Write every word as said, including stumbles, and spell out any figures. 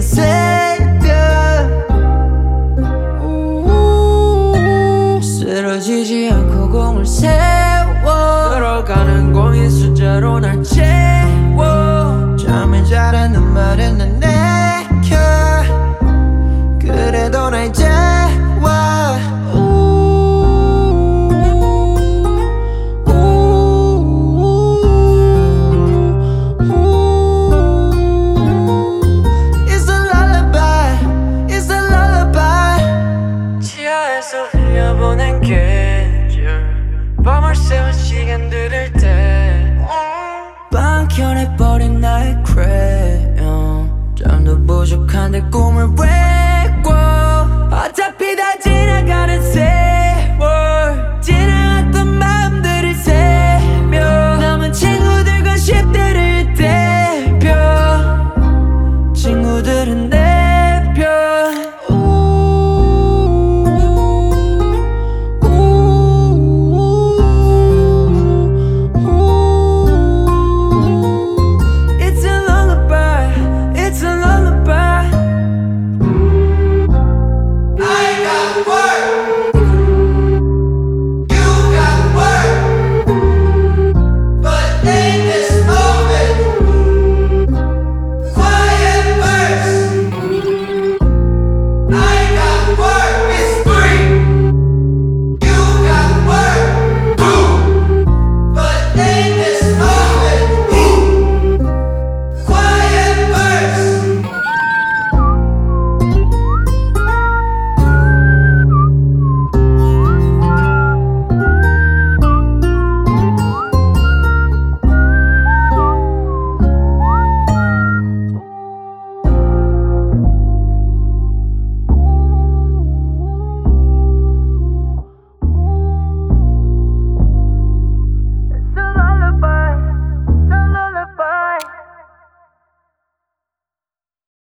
새벽 쓰러지지 않고 공을 세워 걸어가는 공인 숫자로 날 채워 잠이 잘하는 말은 난 내켜 그래도 날 재워 It's a lullaby, it's a lullaby 지하에서 흘려보낸 계절 밤을 새운 시간들을 때 방현해버린 나의 crayon 잠도 부족한데 꿈을 왜 꿔 어차피 다 지나가는 세월 지나갔던 마음들을 세며 남은 친구들과 십 대를 대표 친구들은 내